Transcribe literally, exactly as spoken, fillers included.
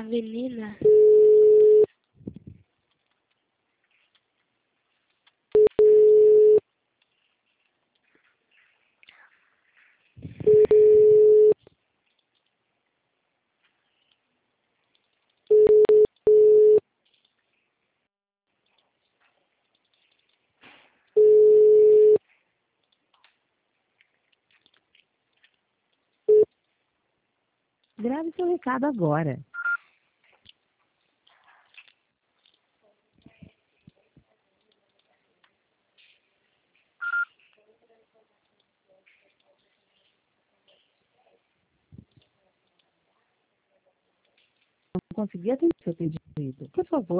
Avenida. Grave seu recado agora. Não consegui atender seu pedido. Por favor,